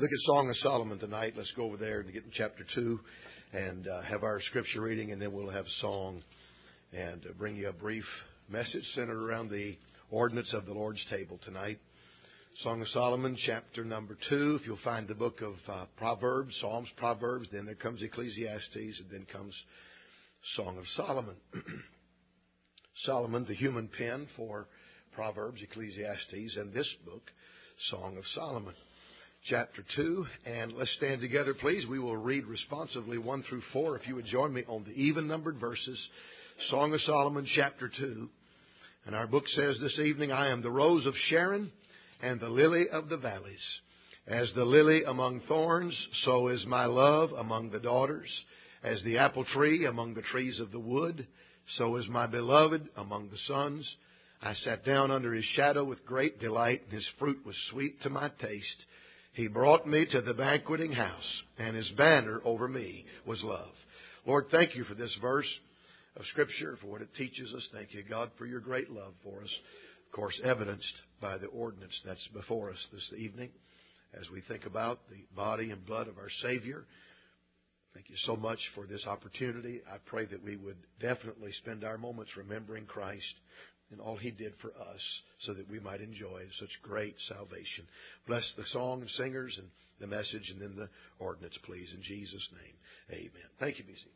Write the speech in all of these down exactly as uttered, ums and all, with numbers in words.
Look at Song of Solomon tonight. Let's go over there and get in chapter two and uh, have our scripture reading, and then we'll have song and uh, bring you a brief message centered around the ordinance of the Lord's table tonight. Song of Solomon, chapter number two. If you'll find the book of uh, Proverbs, Psalms, Proverbs, then there comes Ecclesiastes, and then comes Song of Solomon. Solomon, the human pen for Proverbs, Ecclesiastes, and this book, Song of Solomon. Chapter two, and let's stand together, please. We will read responsively one through four. If you would join me on the even-numbered verses, Song of Solomon, chapter two. And our book says this evening, I am the rose of Sharon and the lily of the valleys. As the lily among thorns, so is my love among the daughters. As the apple tree among the trees of the wood, so is my beloved among the sons. I sat down under his shadow with great delight, and his fruit was sweet to my taste. He brought me to the banqueting house, and his banner over me was love. Lord, thank you for this verse of Scripture, for what it teaches us. Thank you, God, for your great love for us. Of course, evidenced by the ordinance that's before us this evening as we think about the body and blood of our Savior. Thank you so much for this opportunity. I pray that we would definitely spend our moments remembering Christ and all He did for us so that we might enjoy such great salvation. Bless the song and singers and the message and then the ordinance, please. In Jesus' name, amen. Thank you, B C.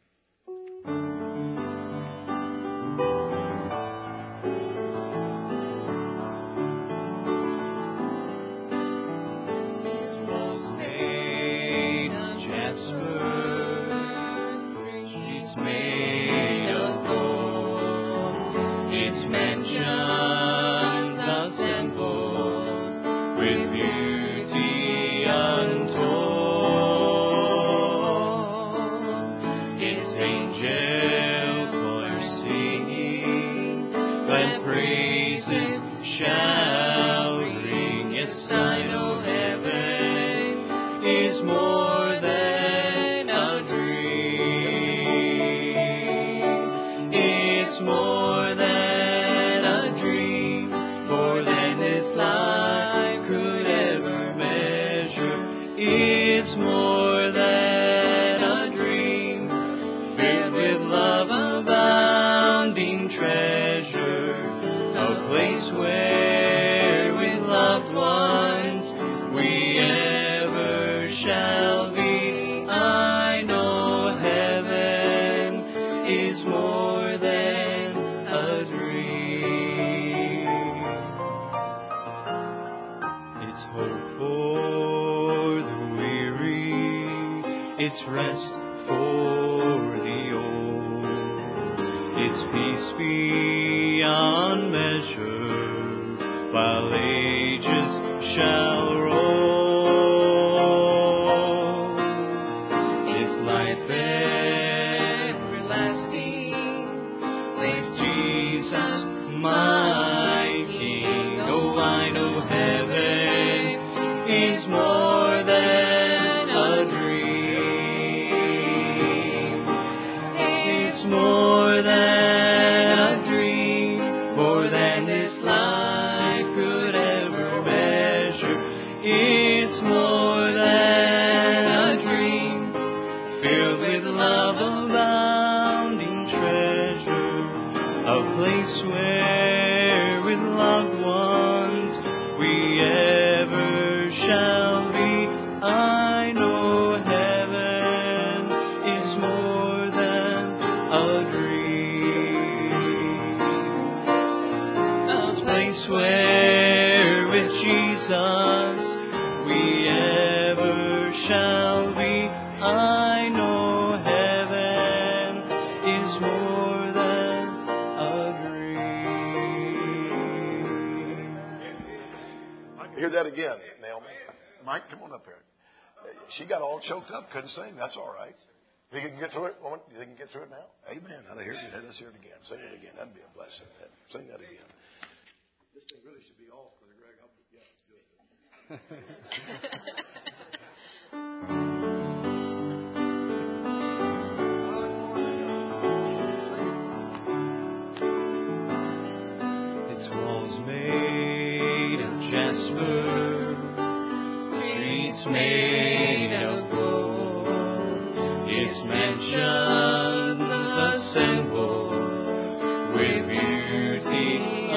She got all choked up, couldn't sing. That's all right. You can get through it. You can get through it now. Amen. Let's hear it. Let's hear it again. Sing it again. That'd be a blessing. Sing that again. This thing really should be off, Brother Greg. I'll, yeah, good. Its walls made of jasper, streets made of gold. Its mansions assembled with beauty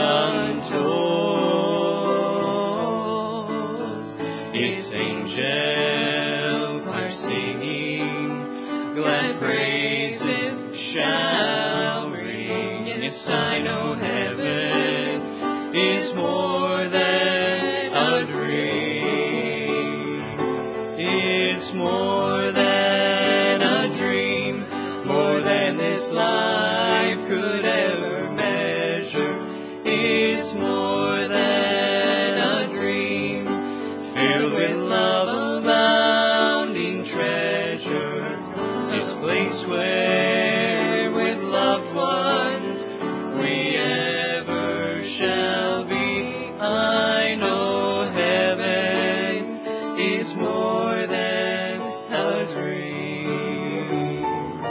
untold. Its angels are singing glad praises showering. Yes, I know heaven is more than a dream. It's more than a dream, more than this life could ever measure. It's more than a dream, filled with love, abounding treasure. It's a place where with loved ones we ever shall be. I know heaven is more than a dream.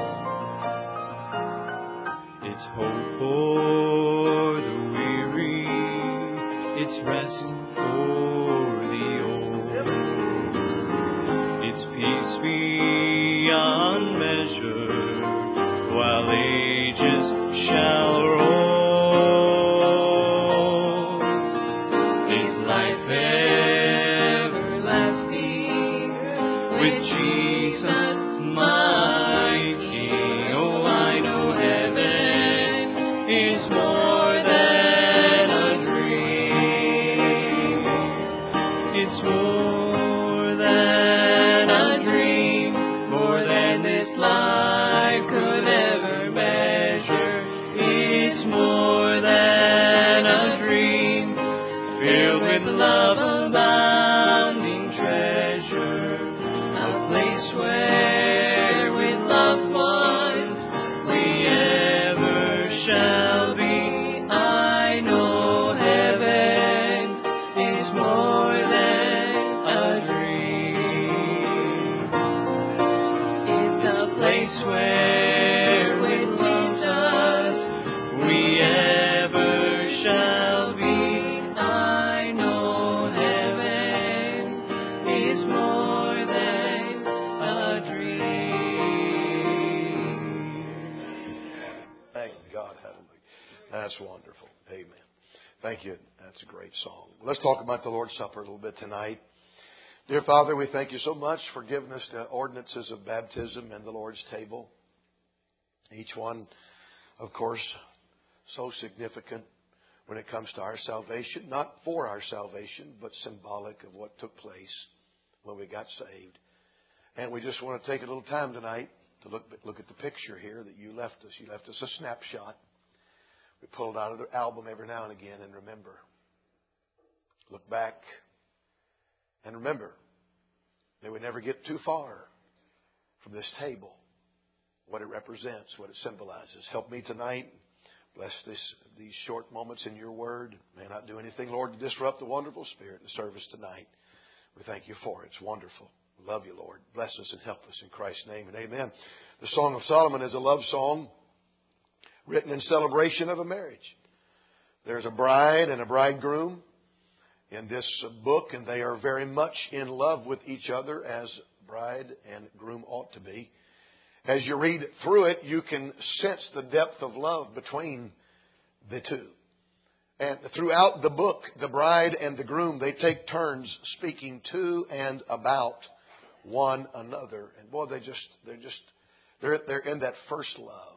It's hope for the weary, it's rest for the old, it's peace beyond measure, while ages shall roll. It's life everlasting with Jesus my King. Oh, I know heaven is more than a dream. It's more than a dream, more than this life could ever measure. It's more than a dream, filled with love, abounding treasure. A place where with loved ones we ever shall be. I know heaven is more than a dream. It's a place where with Jesus we ever shall be. I know heaven is more than a dream. Thank God. Hallelujah. That's wonderful. Amen. Thank you. That's a great song. Let's talk about the Lord's Supper a little bit tonight. Dear Father, we thank you so much for giving us the ordinances of baptism and the Lord's table. Each one, of course, so significant when it comes to our salvation. Not for our salvation, but symbolic of what took place when we got saved. And we just want to take a little time tonight to look, look at the picture here that you left us. You left us a snapshot. We pull it out of the album every now and again and remember. Look back and remember that we never get too far from this table. What it represents, what it symbolizes. Help me tonight. Bless this, these short moments in your word. May I not do anything, Lord, to disrupt the wonderful spirit in the service tonight. We thank you for it. It's wonderful. We love you, Lord. Bless us and help us in Christ's name and amen. The Song of Solomon is a love song written in celebration of a marriage. There's a bride and a bridegroom in this book, and they are very much in love with each other as bride and groom ought to be. As you read through it, you can sense the depth of love between the two. And throughout the book, the bride and the groom, they take turns speaking to and about one another. And boy, they just, they're just, they're, they're in that first love.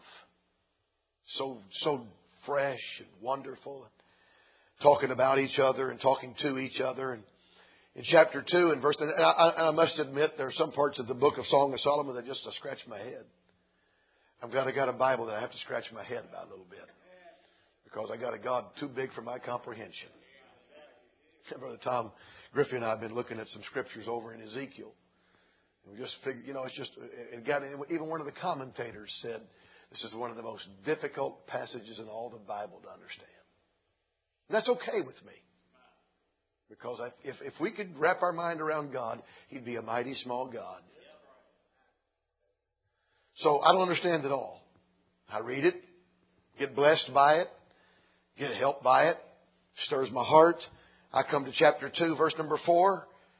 So, so fresh and wonderful. Talking about each other and talking to each other. And in chapter two and verse, and I, and I must admit there are some parts of the book of Song of Solomon that just uh, scratch my head. I've got, I got a Bible that I have to scratch my head about a little bit. Because I got a God too big for my comprehension. Brother Tom Griffey and I have been looking at some scriptures over in Ezekiel. And we just figured, you know, it's just, it got, even one of the commentators said, this is one of the most difficult passages in all the Bible to understand. And that's okay with me. Because if, if we could wrap our mind around God, He'd be a mighty small God. So I don't understand it all. I read it, get blessed by it, get help by it, stirs my heart. I come to chapter two, verse number four.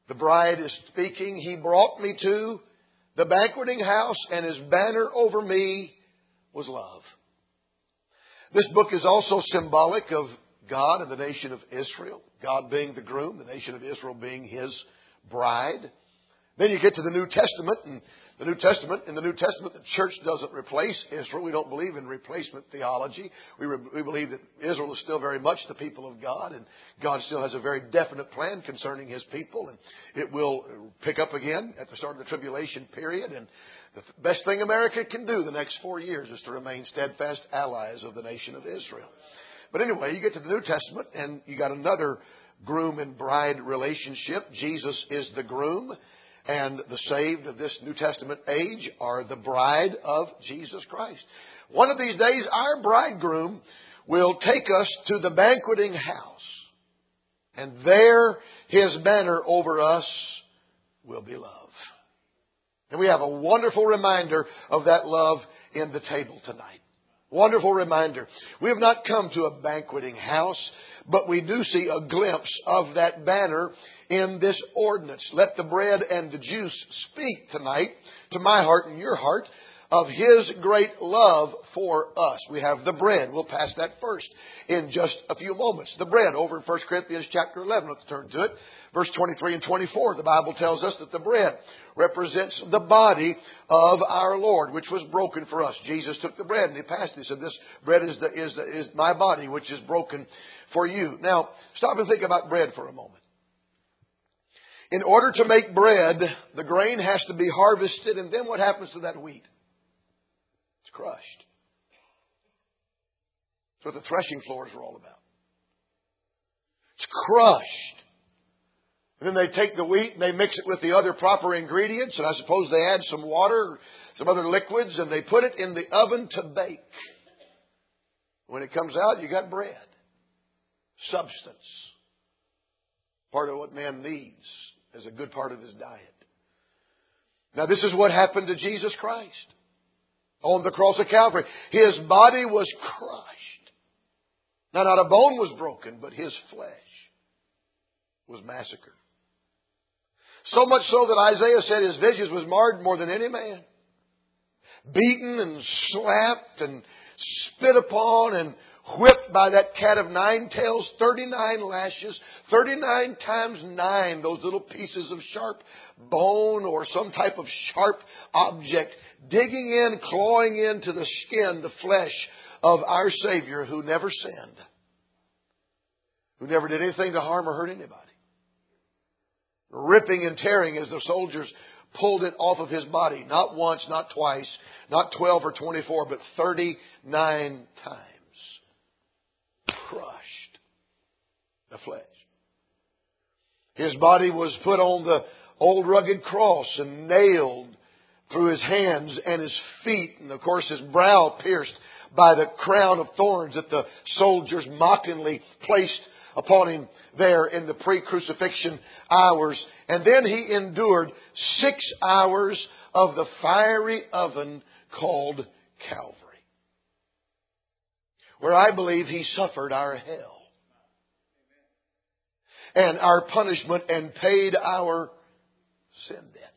The bride is speaking. He brought me to the banqueting house, and His banner over me was love. This book is also symbolic of God and the nation of Israel. God being the groom, the nation of Israel being His bride. Then you get to the New Testament, and the New Testament, in the New Testament, the church doesn't replace Israel. We don't believe in replacement theology. We, re, we believe that Israel is still very much the people of God, and God still has a very definite plan concerning His people, and it will pick up again at the start of the tribulation period. And the best thing America can do the next four years is to remain steadfast allies of the nation of Israel. But anyway, you get to the New Testament, and you got another groom and bride relationship. Jesus is the groom, and the saved of this New Testament age are the bride of Jesus Christ. One of these days, our bridegroom will take us to the banqueting house, and there His banner over us will be love. And we have a wonderful reminder of that love in the table tonight. Wonderful reminder. We have not come to a banqueting house, but we do see a glimpse of that banner in this ordinance. Let the bread and the juice speak tonight to my heart and your heart of His great love for us. We have the bread. We'll pass that first in just a few moments. The bread over in First Corinthians chapter eleven. Let's turn to it. Verse twenty-three and twenty-four. The Bible tells us that the bread represents the body of our Lord, which was broken for us. Jesus took the bread and He passed it. He said, "This bread is the, is the, is my body, which is broken for you." Now, stop and think about bread for a moment. In order to make bread, the grain has to be harvested, and then what happens to that wheat? It's crushed. That's what the threshing floors are all about. It's crushed. And then they take the wheat and they mix it with the other proper ingredients, and I suppose they add some water, some other liquids, and they put it in the oven to bake. When it comes out, you got bread. Substance. Part of what man needs as a good part of his diet. Now, this is what happened to Jesus Christ on the cross of Calvary. His body was crushed. Now, not a bone was broken, but His flesh was massacred. So much so that Isaiah said His visage was marred more than any man. Beaten and slapped and spit upon and whipped by that cat of nine tails, thirty-nine lashes, thirty-nine times nine, those little pieces of sharp bone or some type of sharp object, digging in, clawing into the skin, the flesh of our Savior who never sinned, who never did anything to harm or hurt anybody. Ripping and tearing as the soldiers pulled it off of His body. Not once, not twice, not twelve or twenty-four, but thirty-nine times. Crushed the flesh. His body was put on the old rugged cross and nailed through His hands and His feet. And of course His brow pierced by the crown of thorns that the soldiers mockingly placed upon Him there in the pre-crucifixion hours. And then He endured six hours of the fiery oven called Calvary, where I believe He suffered our hell and our punishment and paid our sin debt.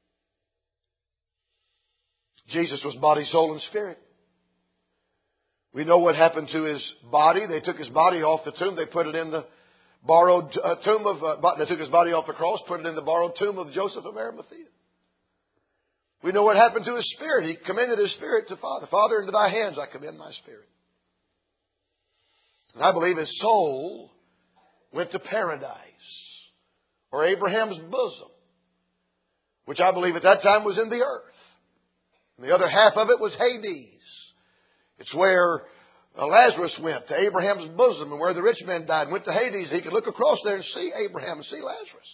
Jesus was body, soul, and spirit. We know what happened to His body. They took His body off the tomb. They put it in the borrowed uh, tomb of... Uh, they took His body off the cross, put it in the borrowed tomb of Joseph of Arimathea. We know what happened to His spirit. He commended His spirit to Father. Father, into Thy hands I commend my spirit. And I believe His soul went to paradise, or Abraham's bosom, which I believe at that time was in the earth. And the other half of it was Hades. It's where Lazarus went, to Abraham's bosom, and where the rich man died, went to Hades. He could look across there and see Abraham and see Lazarus.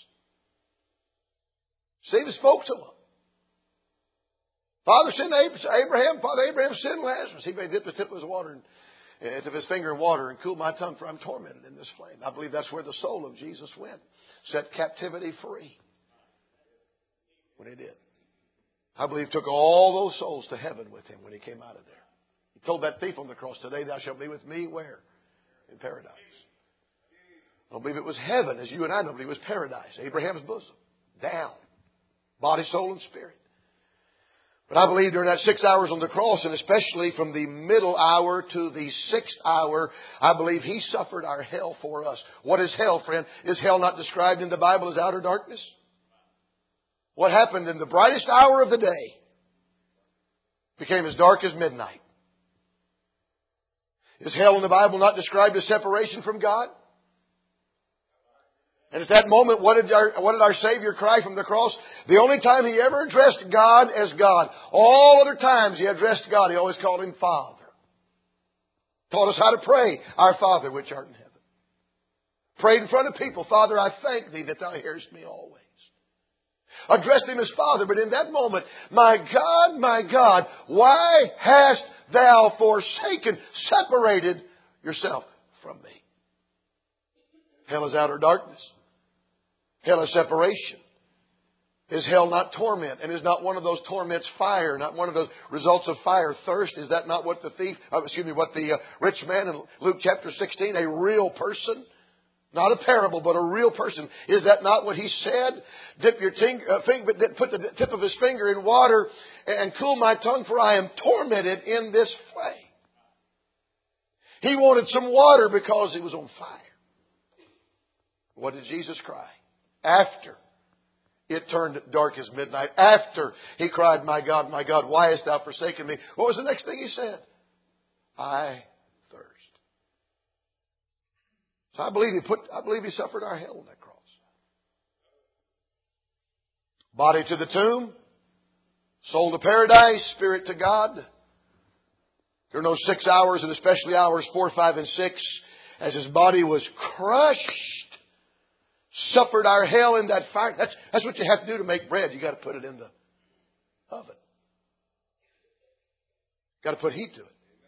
See, He spoke to him. Father, send Abraham. Father Abraham, send Lazarus. He may dip the tip of his water and tip of his finger in water and cool my tongue, for I'm tormented in this flame. I believe that's where the soul of Jesus went. Set captivity free. When He did. I believe He took all those souls to heaven with Him when He came out of there. He told that thief on the cross, today thou shalt be with me where? In paradise. I don't believe it was heaven, as you and I know, but it was paradise, Abraham's bosom, down, body, soul, and spirit. But I believe during that six hours on the cross, and especially from the middle hour to the sixth hour, I believe He suffered our hell for us. What is hell, friend? Is hell not described in the Bible as outer darkness? What happened in the brightest hour of the day became as dark as midnight. Is hell in the Bible not described as separation from God? And at that moment, what did our, what did our Savior cry from the cross? The only time He ever addressed God as God. All other times He addressed God, He always called Him Father. Taught us how to pray, Our Father which art in heaven. Prayed in front of people, Father, I thank Thee that Thou hearest me always. Addressed Him as Father, but in that moment, my God, my God, why hast Thou forsaken, separated Yourself from me? Hell is outer darkness. Hell is separation. Is hell not torment? And is not one of those torments fire? Not one of those results of fire thirst? Is that not what the thief, uh, excuse me, what the uh, rich man in Luke chapter sixteen, a real person? Not a parable, but a real person. Is that not what he said? Dip your ting, uh, finger, put the tip of his finger in water and cool my tongue, for I am tormented in this flame. He wanted some water because he was on fire. What did Jesus cry? After it turned dark as midnight. After He cried, my God, my God, why hast Thou forsaken me? What was the next thing He said? I thirst. So I believe He put, I believe He suffered our hell on that cross. Body to the tomb. Soul to paradise. Spirit to God. There are no six hours, and especially hours four, five, and six, as His body was crushed. Suffered our hell in that fire. That's, that's what you have to do to make bread. You got to put it in the oven. Got to put heat to it.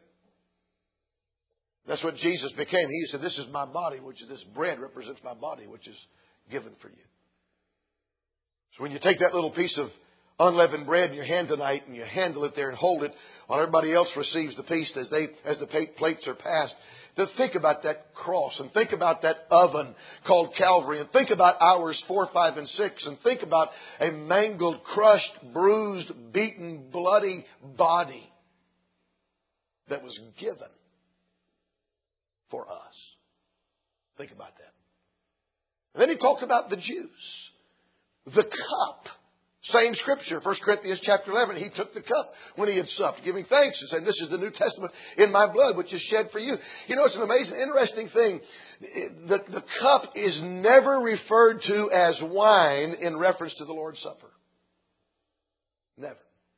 That's what Jesus became. He said, this is my body, which is this bread represents my body, which is given for you. So when you take that little piece of unleavened bread in your hand tonight and you handle it there and hold it while everybody else receives the piece as they as the plates are passed, to think about that cross and think about that oven called Calvary and think about hours four, five, and six and think about a mangled, crushed, bruised, beaten, bloody body that was given for us. Think about that. And then he talked about the juice, the cup. Same scripture, First Corinthians chapter eleven. He took the cup when He had supped, giving thanks and saying, this is the New Testament in my blood, which is shed for you. You know, it's an amazing, interesting thing. The, the cup is never referred to as wine in reference to the Lord's Supper. Never.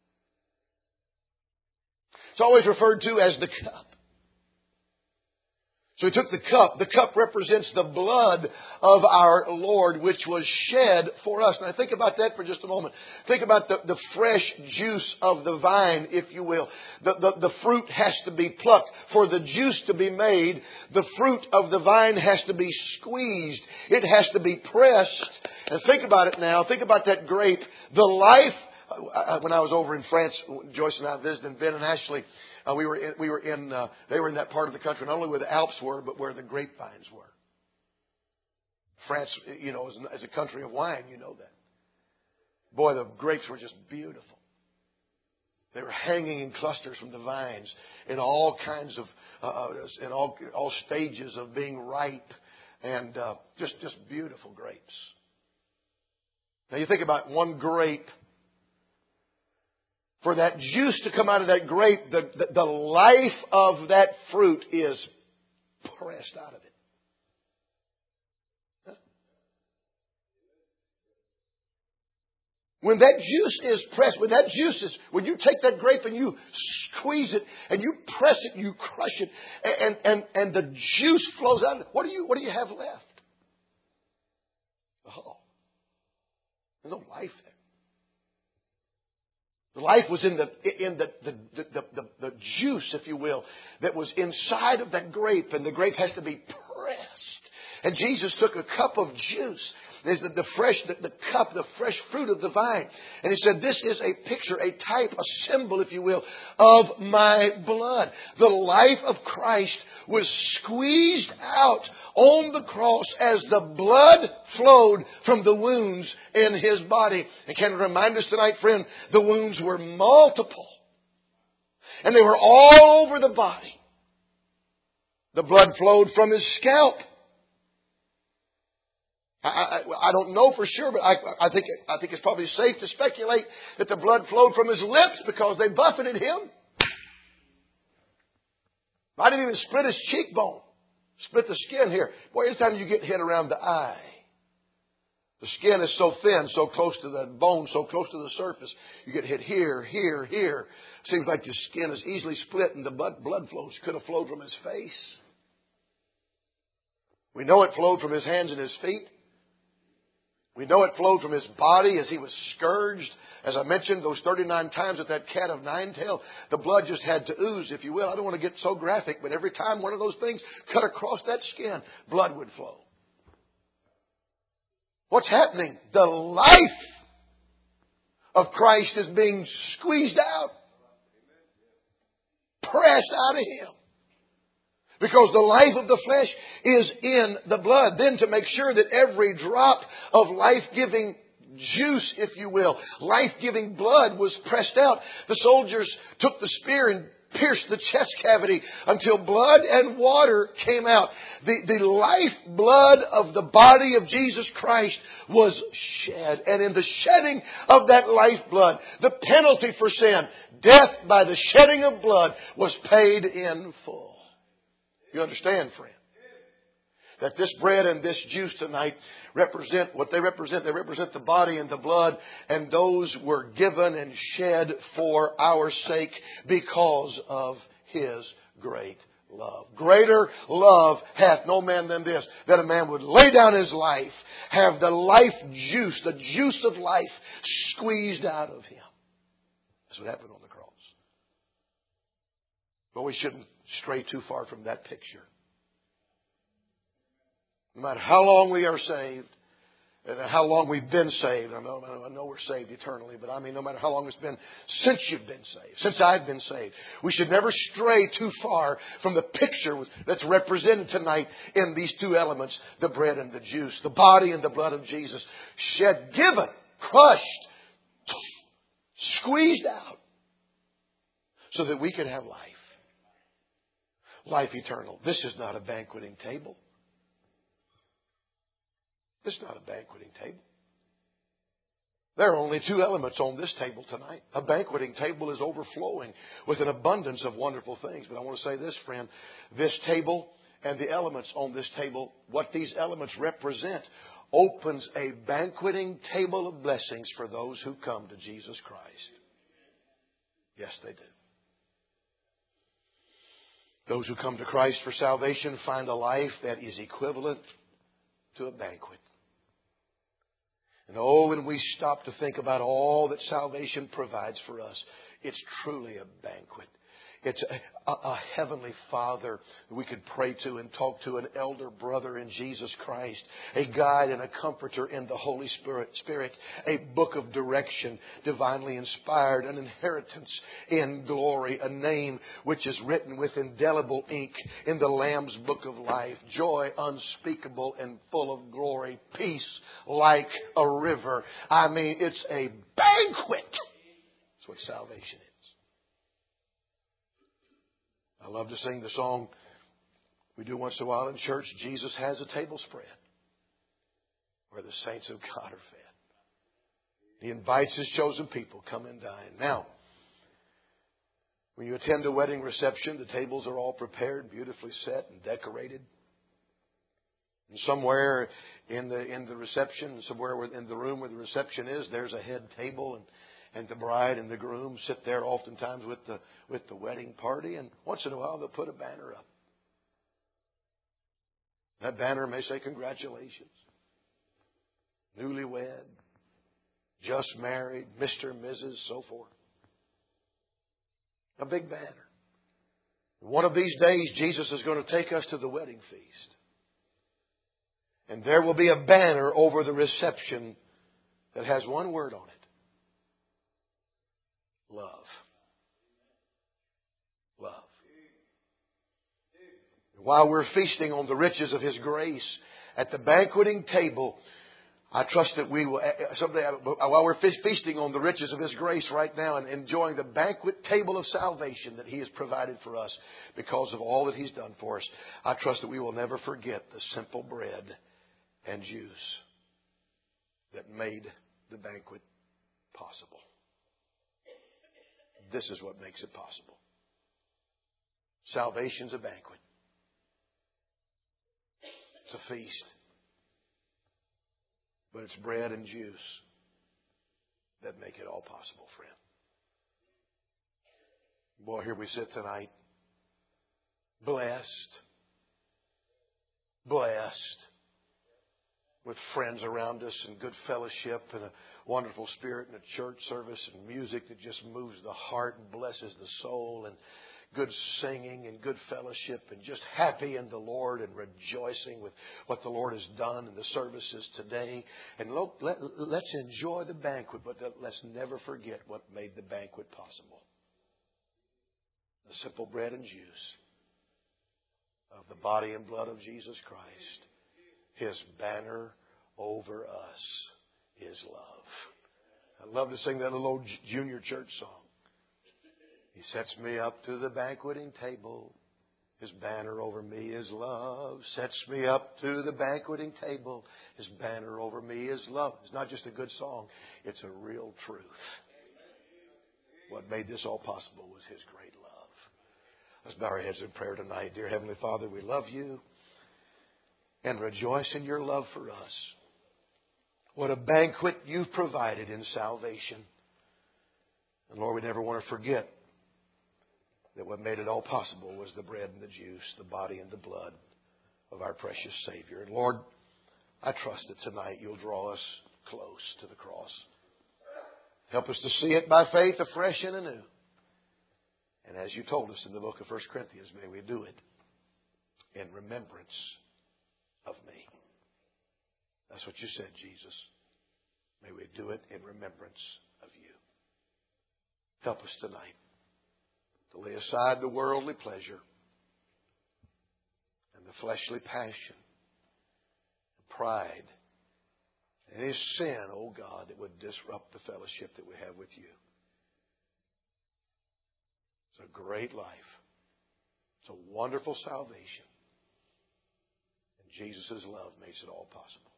It's always referred to as the cup. So He took the cup. The cup represents the blood of our Lord, which was shed for us. Now think about that for just a moment. Think about the, the fresh juice of the vine, if you will. The, the, the fruit has to be plucked. For the juice to be made, the fruit of the vine has to be squeezed. It has to be pressed. And think about it now. Think about that grape. The life, when I was over in France, Joyce and I visited Ben and Ashley. Uh, we were in, we were in, uh, they were in that part of the country, not only where the Alps were, but where the grapevines were. France, you know, as a country of wine, you know that. Boy, the grapes were just beautiful. They were hanging in clusters from the vines in all kinds of, uh, in all, all stages of being ripe and, uh, just, just beautiful grapes. Now you think about one grape. For that juice to come out of that grape, the, the, the life of that fruit is pressed out of it. Huh? When that juice is pressed, when that juice is, when you take that grape and you squeeze it and you press it, you crush it, and, and, and the juice flows out of it, what do you, what do you have left? Oh, there's no life there. The life was in the in the the, the, the, the juice, if you will, that was inside of that grape, and the grape has to be pressed. And Jesus took a cup of juice There's the, the fresh, the, the cup, the fresh fruit of the vine. And he said, this is a picture, a type, a symbol, if you will, of my blood. The life of Christ was squeezed out on the cross as the blood flowed from the wounds in His body. And can I remind us tonight, friend, the wounds were multiple. And they were all over the body. The blood flowed from His scalp. I, I, I don't know for sure, but I, I think I think it's probably safe to speculate that the blood flowed from His lips because they buffeted Him. Might have even split His cheekbone. Split the skin here. Boy, anytime you get hit around the eye, the skin is so thin, so close to the bone, so close to the surface. You get hit here, here, here. Seems like your skin is easily split and the blood, blood flows. Could have flowed from His face. We know it flowed from His hands and His feet. We know it flowed from His body as He was scourged. As I mentioned, those thirty-nine times with that cat of nine tail, the blood just had to ooze, if you will. I don't want to get so graphic, but every time one of those things cut across that skin, blood would flow. What's happening? The life of Christ is being squeezed out, pressed out of Him. Because the life of the flesh is in the blood. Then to make sure that every drop of life-giving juice, if you will, life-giving blood was pressed out, the soldiers took the spear and pierced the chest cavity until blood and water came out. The, the life blood of the body of Jesus Christ was shed. And in the shedding of that life blood, the penalty for sin, death by the shedding of blood, was paid in full. You understand, friend? That this bread and this juice tonight represent what they represent. They represent the body and the blood, and those were given and shed for our sake because of His great love. Greater love hath no man than this, that a man would lay down his life, have the life juice, the juice of life, squeezed out of him. That's what happened on the cross. But we shouldn't stray too far from that picture. No matter how long we are saved, and how long we've been saved. I know, I know we're saved eternally, but I mean no matter how long it's been since you've been saved, since I've been saved. We should never stray too far from the picture that's represented tonight in these two elements, the bread and the juice, the body and the blood of Jesus, shed, given, crushed, squeezed out, so that we could have life. Life eternal. This is not a banqueting table. This is not a banqueting table. There are only two elements on this table tonight. A banqueting table is overflowing with an abundance of wonderful things. But I want to say this, friend. This table and the elements on this table, what these elements represent, opens a banqueting table of blessings for those who come to Jesus Christ. Yes, they do. Those who come to Christ for salvation find a life that is equivalent to a banquet. And oh, when we stop to think about all that salvation provides for us, it's truly a banquet. It's a, a, a heavenly Father that we could pray to and talk to, an elder brother in Jesus Christ, a guide and a comforter in the Holy Spirit, Spirit, a book of direction, divinely inspired, an inheritance in glory, a name which is written with indelible ink in the Lamb's book of life, joy unspeakable and full of glory, peace like a river. I mean, it's a banquet. That's what salvation is. I love to sing the song we do once in a while in church, Jesus has a table spread where the saints of God are fed. He invites His chosen people, come and dine. Now, when you attend a wedding reception, the tables are all prepared, beautifully set and decorated. And somewhere in the in the reception, somewhere in the room where the reception is, there's a head table, and And the bride and the groom sit there oftentimes with the with the wedding party. And once in a while they'll put a banner up. That banner may say congratulations. Newlywed. Just married. Mister and Missus So forth. A big banner. One of these days Jesus is going to take us to the wedding feast. And there will be a banner over the reception that has one word on it. Love. Love. While we're feasting on the riches of His grace at the banqueting table, I trust that we will, someday, while we're feasting on the riches of His grace right now and enjoying the banquet table of salvation that He has provided for us because of all that He's done for us, I trust that we will never forget the simple bread and juice that made the banquet possible. This is what makes it possible. Salvation's a banquet. It's a feast. But it's bread and juice that make it all possible, friend. Boy, here we sit tonight. Blessed. Blessed. With friends around us and good fellowship and a wonderful spirit and a church service and music that just moves the heart and blesses the soul and good singing and good fellowship and just happy in the Lord and rejoicing with what the Lord has done in the services today. And look, let, let's enjoy the banquet, but let's never forget what made the banquet possible. The simple bread and juice of the body and blood of Jesus Christ. His banner over us is love. I love to sing that little old junior church song. He sets me up to the banqueting table. His banner over me is love. Sets me up to the banqueting table. His banner over me is love. It's not just a good song. It's a real truth. What made this all possible was His great love. Let's bow our heads in prayer tonight. Dear Heavenly Father, we love You and rejoice in Your love for us. What a banquet You've provided in salvation. And Lord, we never want to forget that what made it all possible was the bread and the juice, the body and the blood of our precious Savior. And Lord, I trust that tonight You'll draw us close to the cross. Help us to see it by faith afresh and anew. And as You told us in the book of First Corinthians, may we do it in remembrance of me. That's what You said, Jesus. May we do it in remembrance of You. Help us tonight to lay aside the worldly pleasure and the fleshly passion and pride and any sin, oh God, that would disrupt the fellowship that we have with You. It's a great life. It's a wonderful salvation. And Jesus' love makes it all possible.